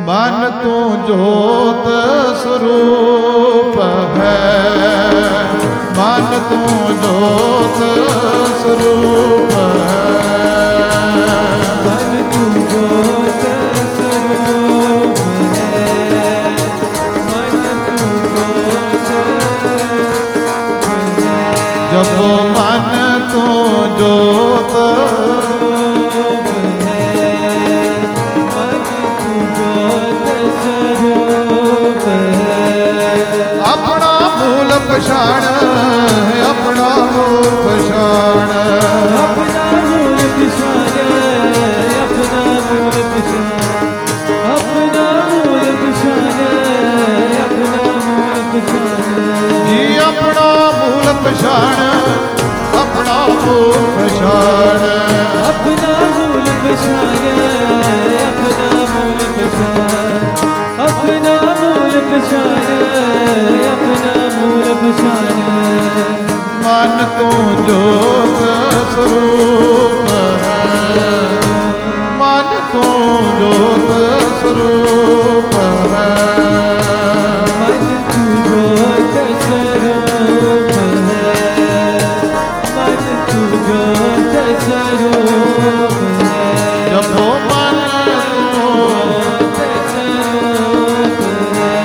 ਮਨ ਤੂੰ ਜੋਤ ਸਰੂਪ ਹੈ, ਮਨ ਤੂੰ ਜੋਤ ਸਰੂਪ ਹੈ, ਮਨ ਤੂੰ ਜੋਤ ਸਰੂਪ ਹੈ, ਮਨ ਤੂੰ ਜੋਤ ਸਰੂਪ ਹੈ। ਜਪੋ ਮਨ ਤੂੰ ਜੋਤ ਸਰੂਪ ਹੈ, ਮਨ ਤੂੰ ਜੋਤ ਸਰੂਪ ਹੈ। ਆਪਣਾ ਮੂਲ ਪਛਾਣ, ਆਪਣਾ ਮੂਲ ਪਛਾਣ, ਆਪਣਾ ਮੂਲ ਪਛਾਣ, ਆਪਣਾ ਮੂਲ ਪਛਾਣ, ਆਪਣਾ ਮੂਲ ਪਛਾਣ, ਆਪਣਾ ਮੂਲ ਪਛਾਣ। ਜੀ ਆਪਣਾ ਮੂਲ ਪਛਾਣ, ਆਪਣਾ ਮੂਲ ਪਛਾਣ, ਆਪਣਾ ਮੂਲ ਪਛਾਣ, ਆਪਣਾ ਮੂਲ ਪਛਾਣ, ਆਪਣਾ ਮੂਲ ਪਛਾਣ, ਆਪਣਾ ਮੂਲ ਪਛਾਣ। ਮਨ ਤੂੰ ਜੋਤ ਸਰੂਪ ਹੈ, ਮਨ ਤੂੰ ਜੋਤ ਸਰੂਪ ਹੈ, ਮਨ ਤੂੰ ਜੋਤ ਸਰੂਪ ਹੈ, ਮਨ ਤੂੰ ਜੋਤ ਸਰੂਪ ਹੈ। ਜਪੋ ਮਨ ਤੂੰ ਜੋਤ ਸਰੂਪ ਹੈ,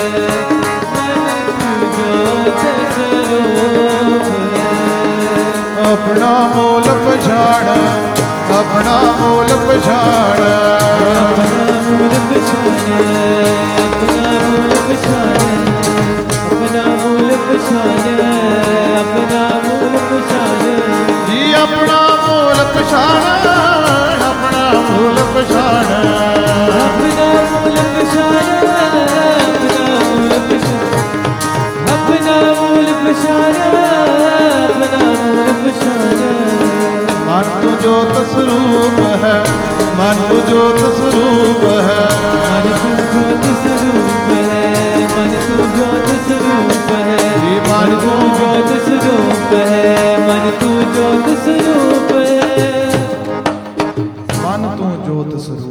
ਮਨ ਤੂੰ ਜੋਤ ਸਰੂਪ ਹੈ। ਆਪਣਾ ਮੂਲ ਪਛਾਣ, ਆਪਣਾ ਮੂਲ ਪਛਾਣ, ਆਪਣਾ ਮੂਲ ਪਛਾਣ, ਆਪਣਾ ਮੂਲ ਪਛਾਣ, ਆਪਣਾ ਮੂਲ ਪਛਾਣ, ਆਪਣਾ ਮੂਲ ਪਛਾਣ। ਜੀ ਆਪਣਾ ਮੂਲ ਪਛਾਣ, ਆਪਣਾ ਮੂਲ ਪਛਾਣ, ਆਪਣਾ ਮੂਲ ਪਛਾਣ, ਆਪਣਾ ਮੂਲ ਪਛਾਣ, ਆਪਣਾ ਮੂਲ ਪਛਾਣ, ਆਪਣਾ ਮੂਲ ਪਛਾਣ। ਮਨ ਤੂੰ ਜੋਤ ਸਰੂਪ ਹੈ, ਮਨ ਤੂੰ ਜੋਤ ਸਰੂਪ ਹੈ, ਮਨ ਤੂੰ ਜੋਤ ਸਰੂਪ ਹੈ, ਮਨ ਤੂੰ ਜੋਤ ਸਰੂਪ ਹੈ, ਜੀ ਮਨ ਤੂੰ ਜੋਤ ਸਰੂਪ ਹੈ,